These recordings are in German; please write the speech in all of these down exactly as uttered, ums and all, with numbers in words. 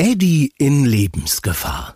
Eddie in Lebensgefahr.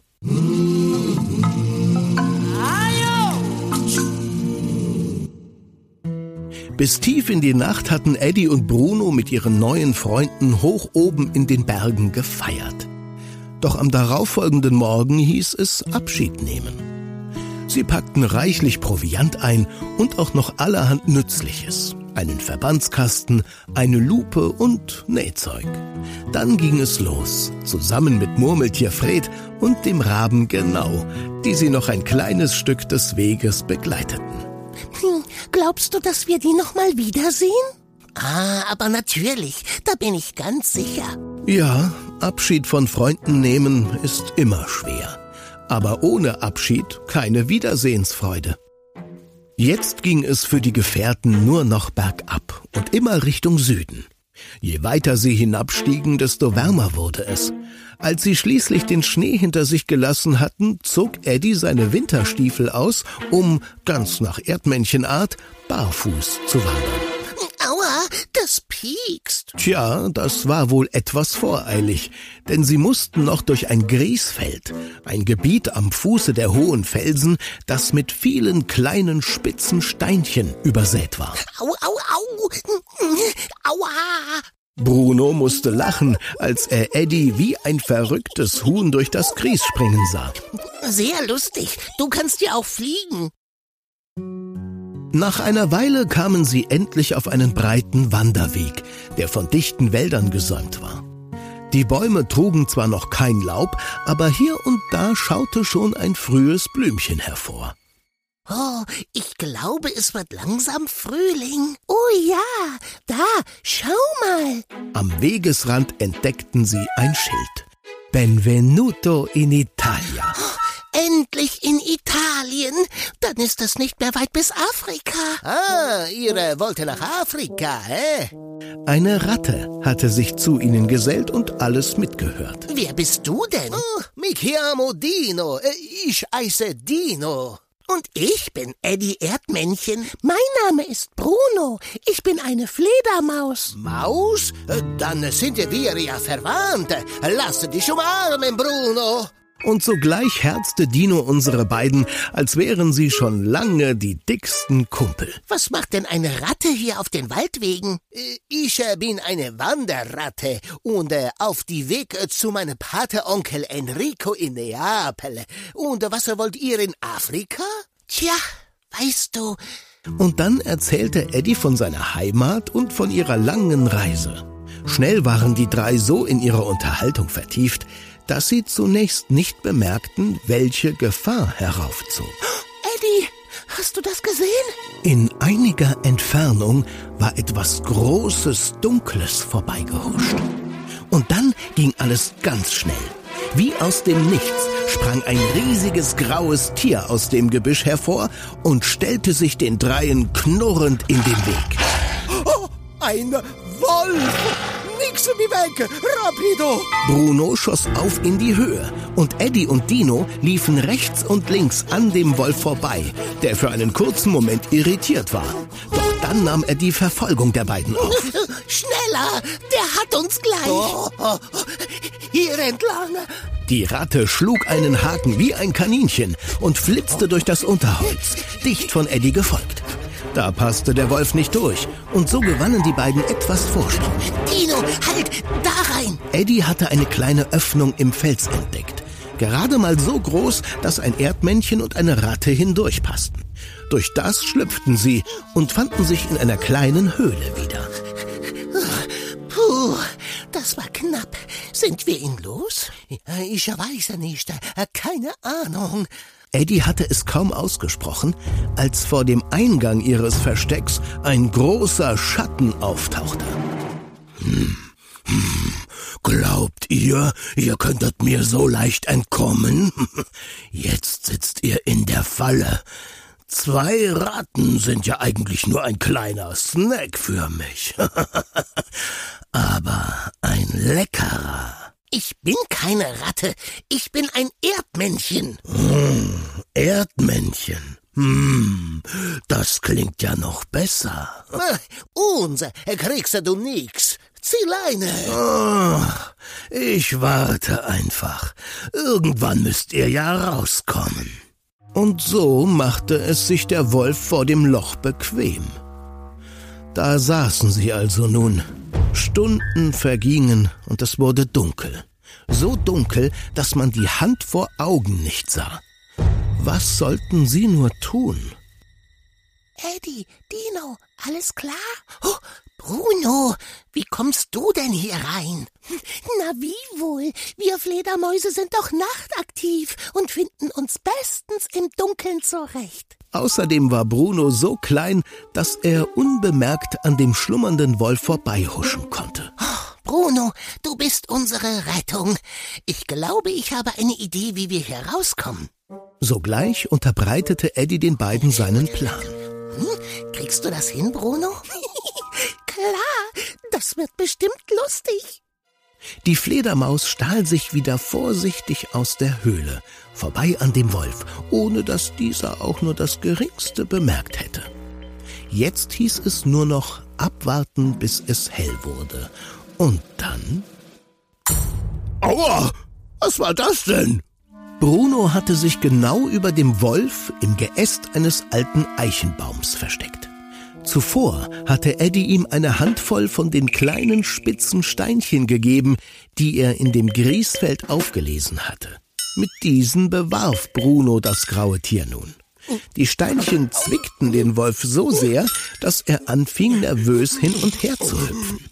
Bis tief in die Nacht hatten Eddie und Bruno mit ihren neuen Freunden hoch oben in den Bergen gefeiert. Doch am darauffolgenden Morgen hieß es Abschied nehmen. Sie packten reichlich Proviant ein und auch noch allerhand Nützliches. Einen Verbandskasten, eine Lupe und Nähzeug. Dann ging es los, zusammen mit Murmeltier Fred und dem Raben Genau, die sie noch ein kleines Stück des Weges begleiteten. Hm, glaubst du, dass wir die noch mal wiedersehen? Ah, aber natürlich, da bin ich ganz sicher. Ja, Abschied von Freunden nehmen ist immer schwer. Aber ohne Abschied keine Wiedersehensfreude. Jetzt ging es für die Gefährten nur noch bergab und immer Richtung Süden. Je weiter sie hinabstiegen, desto wärmer wurde es. Als sie schließlich den Schnee hinter sich gelassen hatten, zog Eddie seine Winterstiefel aus, um, ganz nach Erdmännchenart, barfuß zu wandern. Aua, das piekst. Tja, das war wohl etwas voreilig, denn sie mussten noch durch ein Griesfeld, ein Gebiet am Fuße der hohen Felsen, das mit vielen kleinen spitzen Steinchen übersät war. Au, au, au, aua. Bruno musste lachen, als er Eddie wie ein verrücktes Huhn durch das Gries springen sah. Sehr lustig, du kannst ja auch fliegen. Nach einer Weile kamen sie endlich auf einen breiten Wanderweg, der von dichten Wäldern gesäumt war. Die Bäume trugen zwar noch kein Laub, aber hier und da schaute schon ein frühes Blümchen hervor. Oh, ich glaube, es wird langsam Frühling. Oh ja, da, schau mal. Am Wegesrand entdeckten sie ein Schild. Benvenuto in Italia. Endlich in Italien. Dann ist es nicht mehr weit bis Afrika. Ah, ihr wollt nach Afrika, hä? Eine Ratte hatte sich zu ihnen gesellt und alles mitgehört. Wer bist du denn? Oh, mi chiamo Dino. Ich heiße Dino. Und ich bin Eddie Erdmännchen. Mein Name ist Bruno. Ich bin eine Fledermaus. Maus? Dann sind wir ja verwandt. Lass dich umarmen, Bruno. Und sogleich herzte Dino unsere beiden, als wären sie schon lange die dicksten Kumpel. Was macht denn eine Ratte hier auf den Waldwegen? Ich bin eine Wanderratte und auf die Weg zu meinem Pateonkel Enrico in Neapel. Und was wollt ihr in Afrika? Tja, weißt du... Und dann erzählte Eddie von seiner Heimat und von ihrer langen Reise. Schnell waren die drei so in ihre Unterhaltung vertieft, dass sie zunächst nicht bemerkten, welche Gefahr heraufzog. Eddie, hast du das gesehen? In einiger Entfernung war etwas Großes, Dunkles vorbeigehuscht. Und dann ging alles ganz schnell. Wie aus dem Nichts sprang ein riesiges graues Tier aus dem Gebüsch hervor und stellte sich den Dreien knurrend in den Weg. Oh, ein Wolf! Nix wie weg! Rapido! Bruno schoss auf in die Höhe und Eddie und Dino liefen rechts und links an dem Wolf vorbei, der für einen kurzen Moment irritiert war. Doch dann nahm er die Verfolgung der beiden auf. Schneller! Der hat uns gleich! Oh, oh, hier entlang! Die Ratte schlug einen Haken wie ein Kaninchen und flitzte durch das Unterholz, dicht von Eddie gefolgt. Da passte der Wolf nicht durch und so gewannen die beiden etwas Vorsprung. Dino, halt, da rein! Eddie hatte eine kleine Öffnung im Fels entdeckt. Gerade mal so groß, dass ein Erdmännchen und eine Ratte hindurchpassten. Durch das schlüpften sie und fanden sich in einer kleinen Höhle wieder. Puh, das war knapp. Sind wir ihn los? Ich weiß nicht, keine Ahnung. Eddie hatte es kaum ausgesprochen, als vor dem Eingang ihres Verstecks ein großer Schatten auftauchte. Hm, hm, glaubt ihr, ihr könntet mir so leicht entkommen? Jetzt sitzt ihr in der Falle. Zwei Ratten sind ja eigentlich nur ein kleiner Snack für mich. Aber ein leckerer. Ich bin keine Ratte, ich bin ein Erdmännchen. Hm, Erdmännchen. Hm, das klingt ja noch besser. Uns kriegst du nix. Zieleine. Oh, ich warte einfach. Irgendwann müsst ihr ja rauskommen. Und so machte es sich der Wolf vor dem Loch bequem. Da saßen sie also nun. Stunden vergingen und es wurde dunkel. So dunkel, dass man die Hand vor Augen nicht sah. Was sollten sie nur tun? Eddie, Dino, alles klar? Oh, Bruno, wie kommst du denn hier rein? Na wie wohl? Wir Fledermäuse sind doch nachtaktiv und finden uns bestens im Dunkeln zurecht. Außerdem war Bruno so klein, dass er unbemerkt an dem schlummernden Wolf vorbeihuschen konnte. Oh, Bruno, du bist unsere Rettung. Ich glaube, ich habe eine Idee, wie wir hier rauskommen. Sogleich unterbreitete Eddie den beiden seinen Plan. Hm? Kriegst du das hin, Bruno? Klar, das wird bestimmt lustig. Die Fledermaus stahl sich wieder vorsichtig aus der Höhle, vorbei an dem Wolf, ohne dass dieser auch nur das Geringste bemerkt hätte. Jetzt hieß es nur noch abwarten, bis es hell wurde. Und dann... Aua! Was war das denn? Bruno hatte sich genau über dem Wolf im Geäst eines alten Eichenbaums versteckt. Zuvor hatte Eddie ihm eine Handvoll von den kleinen spitzen Steinchen gegeben, die er in dem Griesfeld aufgelesen hatte. Mit diesen bewarf Bruno das graue Tier nun. Die Steinchen zwickten den Wolf so sehr, dass er anfing, nervös hin und her zu hüpfen.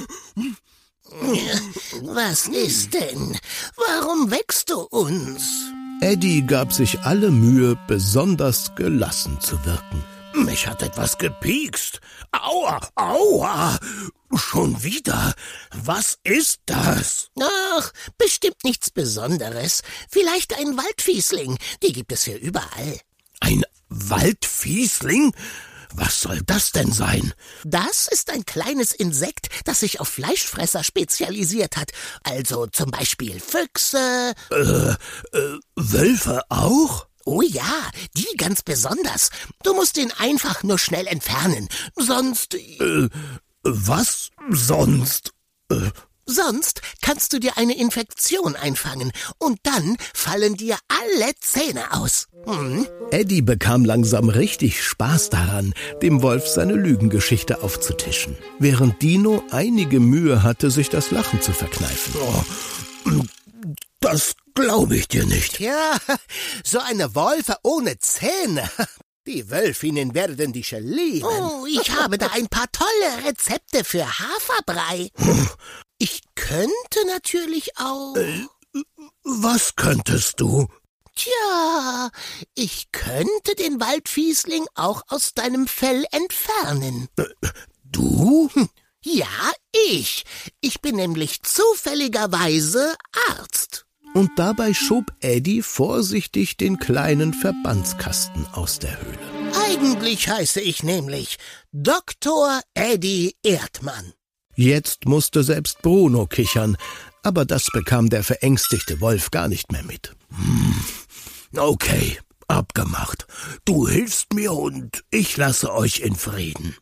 Was ist denn? Warum weckst du uns? Eddie gab sich alle Mühe, besonders gelassen zu wirken. Mich hat etwas gepiekst. Aua, aua. Schon wieder. Was ist das? Ach, bestimmt nichts Besonderes. Vielleicht ein Waldfiesling. Die gibt es hier überall. Ein Waldfiesling? Was soll das denn sein? Das ist ein kleines Insekt, das sich auf Fleischfresser spezialisiert hat. Also zum Beispiel Füchse. Äh, äh, Wölfe auch? Oh ja, die ganz besonders. Du musst ihn einfach nur schnell entfernen. Sonst... Äh, was sonst? Äh, Sonst kannst du dir eine Infektion einfangen und dann fallen dir alle Zähne aus. Hm? Eddie bekam langsam richtig Spaß daran, dem Wolf seine Lügengeschichte aufzutischen, während Dino einige Mühe hatte, sich das Lachen zu verkneifen. Oh, das glaube ich dir nicht. Ja, so eine Wolfe ohne Zähne. Die Wölfinnen werden dich lieben. Oh, ich habe da ein paar tolle Rezepte für Haferbrei. Ich könnte natürlich auch... Äh, was könntest du? Tja, ich könnte den Waldfiesling auch aus deinem Fell entfernen. Äh, du? Ja, ich. Ich bin nämlich zufälligerweise Arzt. Und dabei schob Eddie vorsichtig den kleinen Verbandskasten aus der Höhle. Eigentlich heiße ich nämlich Doktor Eddie Erdmann. Jetzt musste selbst Bruno kichern, aber das bekam der verängstigte Wolf gar nicht mehr mit. Hm, okay, abgemacht. Du hilfst mir und ich lasse euch in Frieden.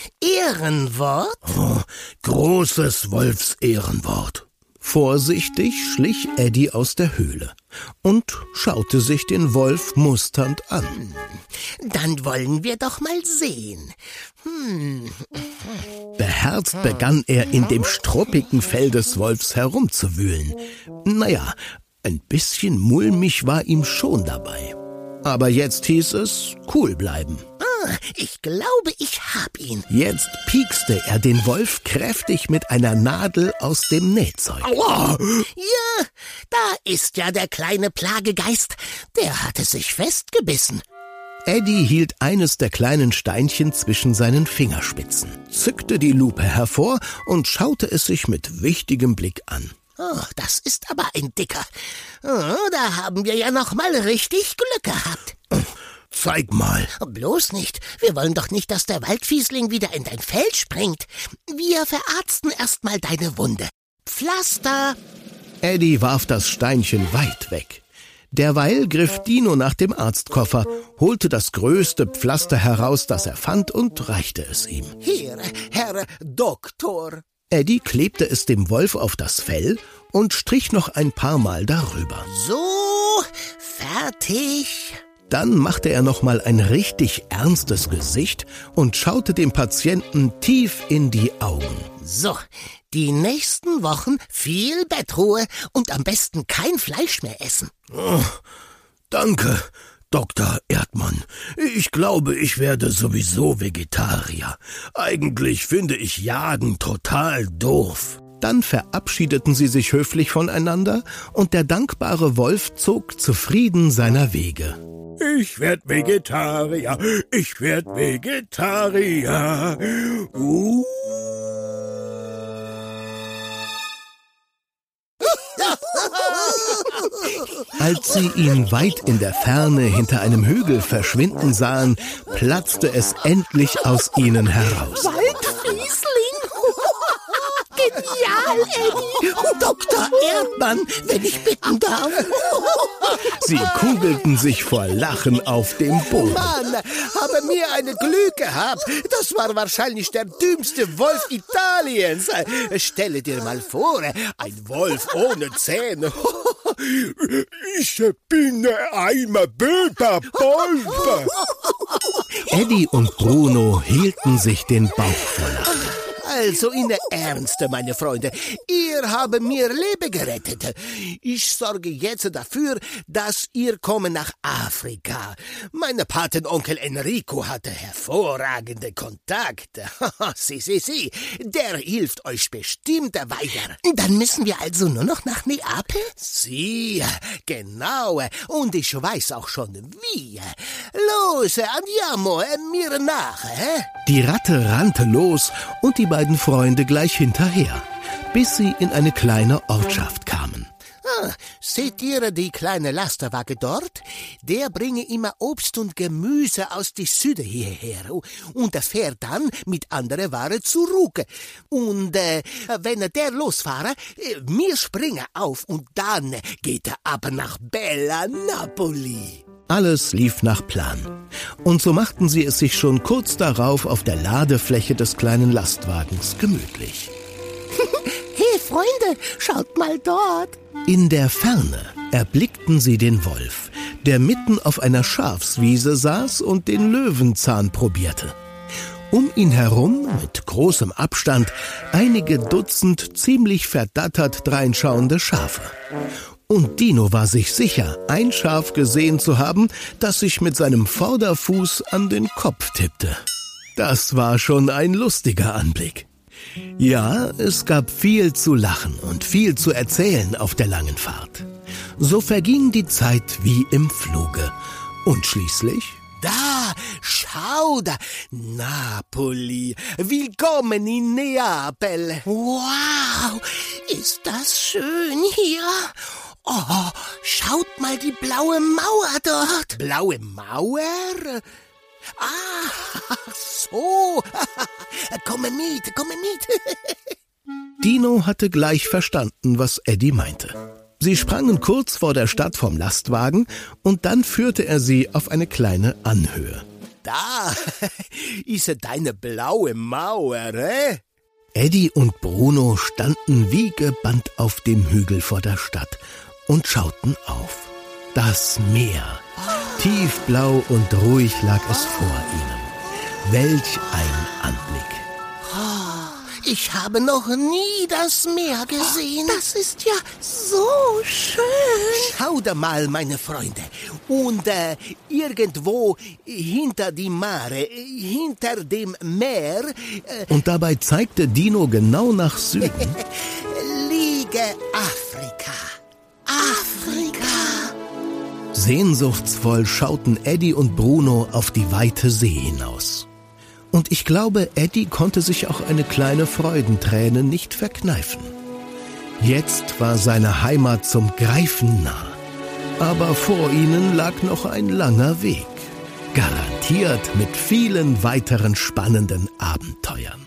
Ehrenwort? Oh, großes Wolfsehrenwort. Vorsichtig schlich Eddie aus der Höhle und schaute sich den Wolf musternd an. Dann wollen wir doch mal sehen. Hm. Beherzt begann er in dem struppigen Fell des Wolfs herumzuwühlen. Naja, ein bisschen mulmig war ihm schon dabei. Aber jetzt hieß es, cool bleiben. Ah, ich glaube, ich hab ihn. Jetzt piekste er den Wolf kräftig mit einer Nadel aus dem Nähzeug. Aua! Ja, da ist ja der kleine Plagegeist. Der hatte sich festgebissen. Eddie hielt eines der kleinen Steinchen zwischen seinen Fingerspitzen, zückte die Lupe hervor und schaute es sich mit wichtigem Blick an. Oh, das ist aber ein dicker. Oh, da haben wir ja noch mal richtig Glück gehabt. Zeig mal. Bloß nicht. Wir wollen doch nicht, dass der Waldfiesling wieder in dein Fell springt. Wir verarzten erst mal deine Wunde. Pflaster. Eddie warf das Steinchen weit weg. Derweil griff Dino nach dem Arztkoffer, holte das größte Pflaster heraus, das er fand, und reichte es ihm. Hier, Herr Doktor. Eddie klebte es dem Wolf auf das Fell und strich noch ein paar Mal darüber. So, fertig. Dann machte er noch mal ein richtig ernstes Gesicht und schaute dem Patienten tief in die Augen. So, die nächsten Wochen viel Bettruhe und am besten kein Fleisch mehr essen. Oh, danke, Doktor Erdmann. Ich glaube, ich werde sowieso Vegetarier. Eigentlich finde ich Jagen total doof. Dann verabschiedeten sie sich höflich voneinander und der dankbare Wolf zog zufrieden seiner Wege. Ich werd Vegetarier, ich werd Vegetarier. Uh. Als sie ihn weit in der Ferne hinter einem Hügel verschwinden sahen, platzte es endlich aus ihnen heraus. Waldfiesling! Genial, Eddie! Doktor Erdmann, wenn ich bitten darf. Sie kugelten sich vor Lachen auf dem Boden. Mann, habe mir eine Glück gehabt. Das war wahrscheinlich der dümmste Wolf Italiens. Stelle dir mal vor, ein Wolf ohne Zähne. Ich bin ein böser Wolf. Eddie und Bruno hielten sich den Bauch vor Lachen. Also in der Ernste, meine Freunde, ihr habt mir Leben gerettet. Ich sorge jetzt dafür, dass ihr kommt nach Afrika. Mein Patenonkel Enrico hatte hervorragende Kontakte. Sie, sie, sie, der hilft euch bestimmt weiter. Dann müssen wir also nur noch nach Neapel? Sie, genau. Und ich weiß auch schon wie. Los, andiamo, mir nach. Eh? Die Ratte rannte los und die beiden Freunde gleich hinterher, bis sie in eine kleine Ortschaft kamen. Ah, seht ihr die kleine Lasterwagen dort? Der bringe immer Obst und Gemüse aus die Süde hierher und er fährt dann mit andere Ware zurück. Und äh, wenn der losfahre, äh, wir springen auf und dann geht er ab nach Bella Napoli. Alles lief nach Plan. Und so machten sie es sich schon kurz darauf auf der Ladefläche des kleinen Lastwagens gemütlich. Hey Freunde, schaut mal dort. In der Ferne erblickten sie den Wolf, der mitten auf einer Schafswiese saß und den Löwenzahn probierte. Um ihn herum, mit großem Abstand, einige Dutzend ziemlich verdattert dreinschauende Schafe. Und Dino war sich sicher, ein Schaf gesehen zu haben, das sich mit seinem Vorderfuß an den Kopf tippte. Das war schon ein lustiger Anblick. Ja, es gab viel zu lachen und viel zu erzählen auf der langen Fahrt. So verging die Zeit wie im Fluge. Und schließlich... Da, schau da, Napoli, willkommen in Neapel. Wow, ist das schön hier. Oh, schaut mal die blaue Mauer dort. Blaue Mauer? Ah, so. Komme mit, komme mit. Dino hatte gleich verstanden, was Eddie meinte. Sie sprangen kurz vor der Stadt vom Lastwagen und dann führte er sie auf eine kleine Anhöhe. Da ist deine blaue Mauer, eh? Eddie und Bruno standen wie gebannt auf dem Hügel vor der Stadt und schauten auf. Das Meer, tiefblau und ruhig lag es vor ihnen. Welch ein Anblick! Ich habe noch nie das Meer gesehen. Das ist ja so schön. Schau da mal, meine Freunde. Und äh, irgendwo hinter die Mare, hinter dem Meer... Äh, Und dabei zeigte Dino genau nach Süden. liege Afrika. Afrika. Sehnsuchtsvoll schauten Eddie und Bruno auf die weite See hinaus. Und ich glaube, Eddie konnte sich auch eine kleine Freudenträne nicht verkneifen. Jetzt war seine Heimat zum Greifen nah. Aber vor ihnen lag noch ein langer Weg. Garantiert mit vielen weiteren spannenden Abenteuern.